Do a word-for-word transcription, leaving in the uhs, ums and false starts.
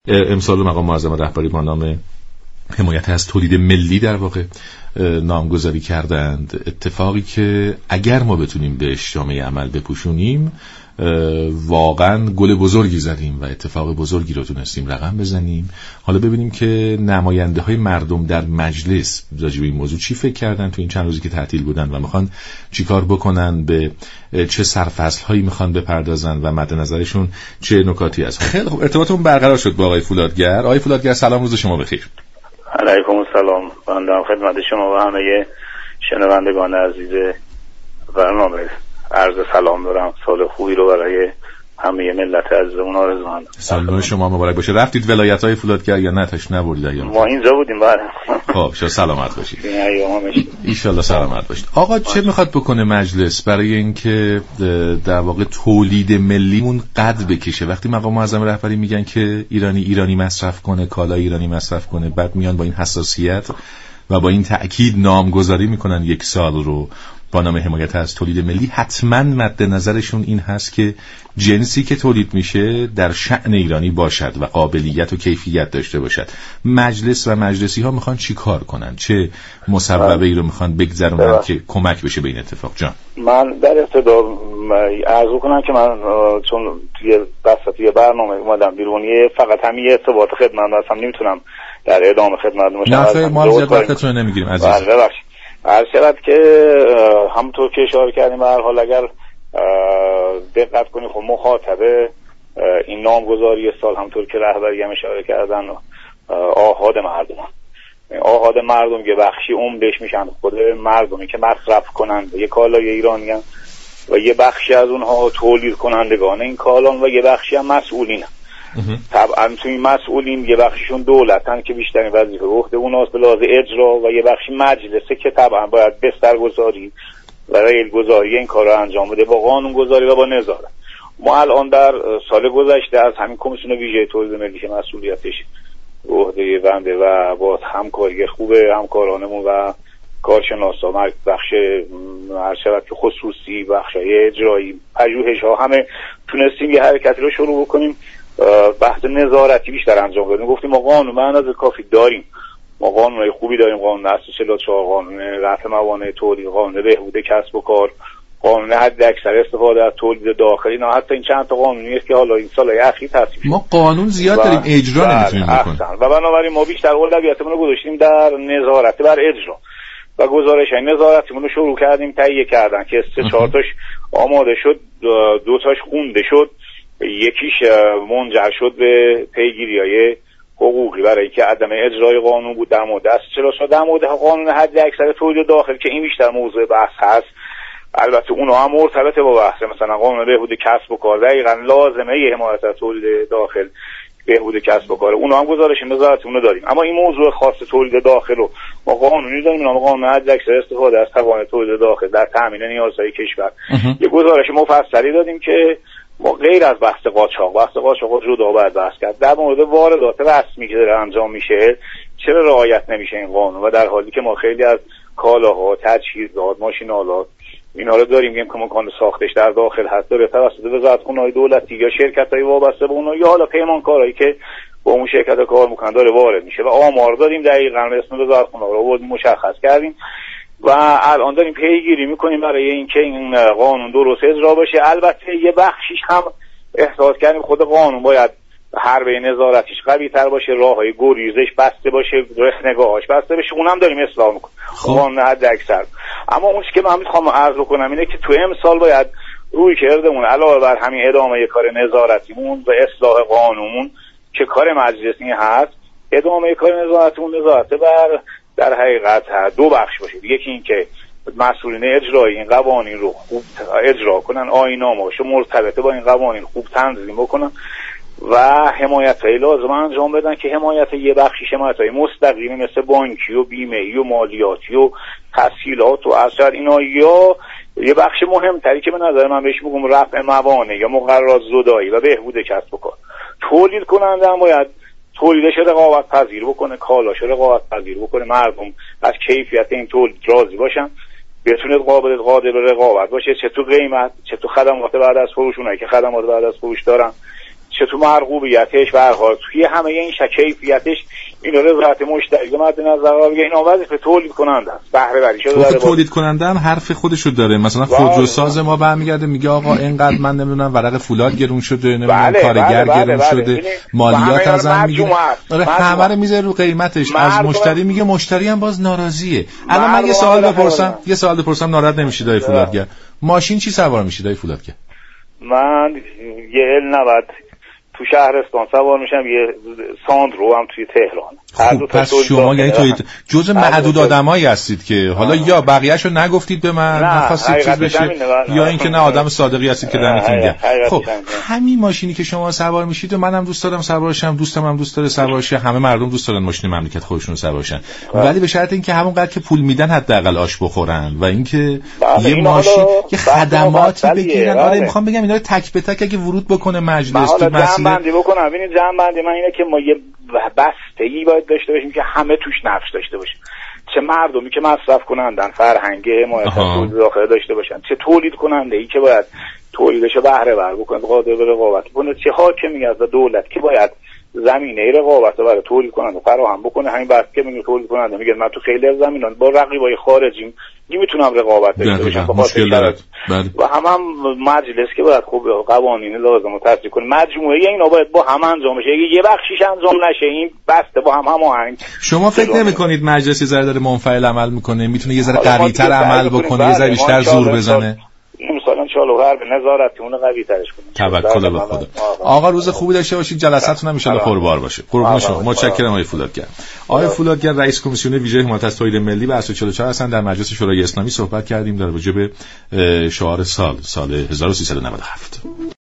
امسال مقام معظم رهبری با نام حمایت از تولید ملی در واقع نامگذاری کردند. اتفاقی که اگر ما بتونیم بهش جامعه عمل بپوشونیم واقعا گل بزرگی زدیم و اتفاق بزرگی رو تونستیم رقم بزنیم. حالا ببینیم که نماینده های مردم در مجلس راجع به این موضوع چی فکر کردن تو این چند روزی که تعطیل بودن و میخوان چیکار بکنن، به چه سرفصل هایی میخوان بپردازن و مد نظرشون چه نکاتی هست. خیلی خوب، ارتباطمون برقرار شد با آقای فولادگر. آقای فولادگر سلام، روز شما بخیر. علیکم السلام. بنده خدمت شما و همه شنوندگان عزیز برنامه عرض سلام دارم. سال خوبی رو برای همه ملت عزیزمون آرزو می‌کنم. سال شما مبارک باشه. رفتید ولایت‌های فولادگر یا نه؟ تاش نبردید ایام؟ ما اینجا بودیم. بله. خب شما سلامت باشید. ان شاءالله سلامت باشید. آقا چه میخواد بکنه مجلس برای اینکه در واقع تولید ملیمون قد بکشه؟ وقتی مقام معظم رهبری میگن که ایرانی ایرانی مصرف کنه، کالا ایرانی مصرف کنه، بعد میان با این حساسیت و با این تأکید نامگذاری میکنن یک سال رو با نام حمایت از تولید ملی، حتما مد نظرشون این هست که جنسی که تولید میشه در شأن ایرانی باشد و قابلیت و کیفیت داشته باشد. مجلس و مجلسی ها میخوان چی کار کنن؟ چه مسببه ای رو میخوان بگذرونن که کمک بشه به این اتفاق؟ جان من در ابتدا عرض کنم که من چون توی بساط یه برنامه اومدم بیرون، فقط همین ارتباط خدمت هستم، نمیتونم در ادامه خدمت باشم. نه خیلی ما زیاد وقتتون نمیگیریم عزیز. ببخشید. عرض شود که همونطور که اشاره کردیم به هر حال اگر دقت کنیم خب مخاطبه این نامگذاری سال همونطور که رهبری هم اشاره کردن آحاد مردم آحاد مردم یه بخشی عمدش میشن خود مردمی که مصرف کنند یه کالای ایرانی هم و یه بخشی از اونها تولید کنندگان این کالان و یه بخشی هم مسئولین. طبعا توی مسئولین یه بخششون دولتن که بیشترین وظیفه به عهده اوناست به لحاظ اجرا و یه بخشی مجلسه که طبعا باید بسترگذاری و ریلگذاری این کار رو انجام بده با قانون گذاری و با نظارت. ما الان در سال گذشته از همین کمیسیون ویژه تولید ملی که مسئولیتش به عهده بنده و با همکاری خوبه همکارانمون و کارشناسا بخش هر شود که خصوصی بخشای اجرایی پژوهش‌ها همه تونستیم یه حرکتی رو شروع بکنیم، بحث نظارتی بیشتر انجام بدیم. گفتیم ما قانون به اندازه کافی داریم، ما قانونای خوبی داریم، قانون اساسی چهل و چهار، قانون رفع موانع تولید، قانون بهبود کسب و کار، قانون حد اکثر استفاده از تولید داخلی، نه حتی این چند تا قانونی است که حالا این سالهای اخیر تصویب ما قانون زیاد و داریم، اجرا نمیتونیم بکنیم و بنابراین ما بیشتر اولویتمون رو گذاشتیم در نظارت بر اجرا و گزارش‌های نظارتیمون رو شروع کردیم تهیه کردن که سه چهار تاش آماده شد، دو تاش خونده شد، یکیش منجر شد به پیگیری‌های حقوقی برای که عدم اجرای قانون بود در مورد اصل چرا شد در مورد قانون حد اکثر تولید داخل که این بیشتر موضوع بحث هست. البته اونها هم مرتبطه با بحث مثلا قانون بهبود کسب و کار، دقیقاً لازمه ی حمایت از تولید داخل بهبود کسب و کار، اونها هم گزارش نظارتی اون رو داریم. اما این موضوع خاص تولید داخل رو ما قانونی داریم، نام قانون حد اکثر استفاده از توان تولید داخل در تامین نیازهای کشور. یه گزارش مفصلی دادیم که ما غیر از بحث قاچاق، بحث قاچاق رو جدا باید بحث کرد. در مورد واردات رسمی که داره انجام میشه چرا رعایت نمیشه این قانون و در حالی که ما خیلی از کالاها، تجهیزات، ماشین‌آلات اینا رو داریم که امکان ساختش در داخل هست داره توسط وزارتخونه‌های دولتی یا شرکت‌های وابسته به اونها یا حالا پیمانکارایی که با اون شرکت‌ها کار میکنن داره وارد میشه و آمار داریم دقیقاً اسم وزارتخونه‌ها رو مشخص کردیم و الان داریم پیگیری میکنیم برای اینکه این قانون درست اجرا بشه. البته یه بخشیش هم احساس کردیم خود قانون باید حربه نظارتیش قوی تر باشه، راههای گریزش بسته باشه، رخنگاهاش بسته بشه، اونم داریم اصلاح میکنیم قانون حد اکثر. اما اون چیزی که من میخوام عرض کنم اینه که تو امسال باید روی کردمون علاوه بر همین ادامه کار نظارتیمون و اصلاح قانونمون که کار مجلسی هست، ادامه کار نظارتیمون نظارت بر در حقیقت دو بخش باشه. یکی این که مسئولین اجرایی این قوانین رو خوب اجرا کنن، آیین‌نامه‌هاشو مرتبط با این قوانین خوب تنظیم بکنن و حمایت‌های لازم انجام بدن که حمایت یه بخشی حمایت‌های مستقیمی مثل بانکی و بیمه‌ای و مالیاتی و تسهیلات و ارشد اینا، یا یه بخش مهمتری که به نظر من بهش میگم رفع موانع یا مقررات زدایی و بهبود کسب و کار. تولید کننده هم باید تولیدش رقابت پذیر بکنه، کالاش رقابت پذیر بکنه، مردم از کیفیت این تولید راضی باشن، بتونه قابل قادر به رقابت باشه، چه تو قیمت چه تو خدمات بعد از فروش، اونایی که خدمات بعد از فروش دارن، چه تو مرغوبیتش، به هر حال توی همه این کیفیتش این رضایت مشتری مد نظر قرار بگیره. این وظیفه تولید کننده است، بهره وری شده داره. تولید کننده هم حرف خودشو داره. مثلا خودروساز ما برمیگرده میگه آقا اینقدر من نمیدونم ورق فولاد گرون شده، نمیدونم کارگر گرون بله شده، بله. مالیات ازم میگیره. آره همه رو میذاره رو قیمتش. از مشتری میگه، مشتری هم باز ناراضیه. الان من یه سوال بپرسم، یه سوال بپرسم ناراحت نمیشید آقای فولادگر؟ ماشین چی سوار میشید آقای فولادگر؟ من یه ال نود تو شهرستان سوار میشم، یه ساندرو هم توی تهران. خب پس شما یعنی تو جزء معدود آدمایی هستید که حالا آه. یا بقیه‌شو نگفتید به من، نخواستید چیز بشه، یا اینکه نه آدم صادقی هستید که دمتون گرم. خب همین ماشینی که شما سوار میشید و منم دوست دارم سوار شم، دوستم هم دوست داره سوار شه، همه مردم دوست دارن ماشین مملکت خودشون سوار شن، ولی به شرط اینکه همونقدر که پول میدن حداقل آش بخورن و اینکه یه ماشین یه خدماتی بگیرن. آره میخوام بگم اینا رو تک به تک اگه ورود بکنه مجلس تو مسئله بکنم. ببینید جمع بندی من اینه که ما یه بستگی باید داشته باشیم که همه توش نقش داشته باشیم، چه مردمی که مصرف کنندن فرهنگ حمایت از تولید داخل داشته باشن، چه تولید کننده ای که باید تولیدش بهره ور بکنه، قادر به رقابت کنه، چه حاکمی از دولت که باید زمینه رقابت رو برای تولید کننده فراهم بکنه. همین بحث که میگه تولید کننده میگه من تو خیلی از زمینان با رقیبای خارجی نمیتونم رقابت داشته باشم به خاطر شرایط و هم هم مجلس که باید خوب قوانین لازم رو تصویب کنه. مجموعه اینا باید با هم انجام بشه. اگه یه بخشیش انجام نشه این بسته با هم هماهنگ. شما فکر نمی‌کنید مجلس یه ذره داره منفعل عمل میکنه، میتونه یه ذره قوی‌تر عمل بکنه، یه ذره بیشتر زور بزنه؟ مثلا چالوهر به نظارتمون قوی ترش کنه. توکل به خدا. آقا روز خوبی داشته باشید، جلساتون هم ان شاء الله پربار باشه. قربون شما. متشکرم آقای فولادگر. آقای فولادگر رئیس کمیسیون ویژه حمایت از تولید ملی و صد و چهل و چهار هستن. در مجلس شورای اسلامی صحبت کردیم در راجع به شعار سال سال هزار و سیصد و نود و هفت.